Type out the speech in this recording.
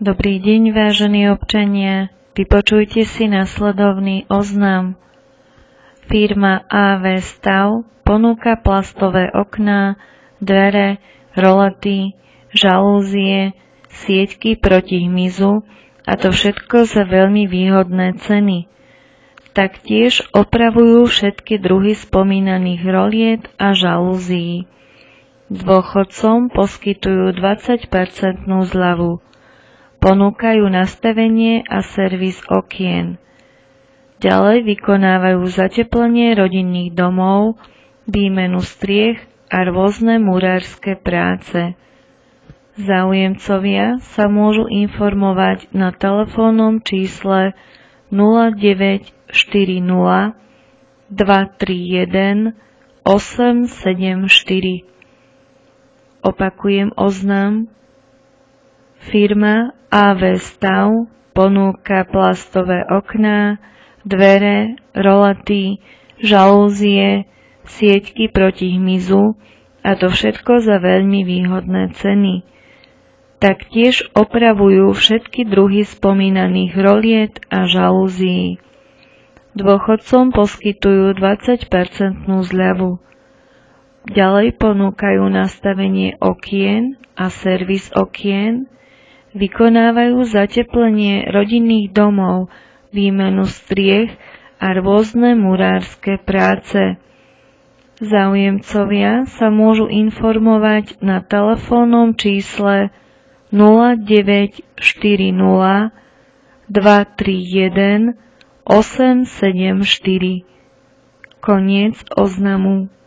Dobrý deň, vážení občania. Vypočujte si nasledovný oznam. Firma AV Stav ponúka plastové okná, dvere, rolety, žalúzie, sieťky proti hmyzu a to všetko za veľmi výhodné ceny. Taktiež opravujú všetky druhy spomínaných roliet a žalúzií. Dôchodcom poskytujú 20% zľavu. Ponúkajú nastavenie a servis okien. Ďalej vykonávajú zateplenie rodinných domov, výmenu striech a rôzne murárske práce. Záujemcovia sa môžu informovať na telefónnom čísle 0940 231 874. Opakujem oznam. Firma AV Stav ponúka plastové okná, dvere, rolety, žalúzie, sieťky proti hmyzu a to všetko za veľmi výhodné ceny. Taktiež opravujú všetky druhy spomínaných roliet a žalúzií. Dôchodcom poskytujú 20% zľavu. Ďalej ponúkajú nastavenie okien a servis okien, vykonávajú zateplenie rodinných domov, výmenu striech a rôzne murárske práce. Záujemcovia sa môžu informovať na telefónnom čísle 0940 231 874. Koniec oznamu.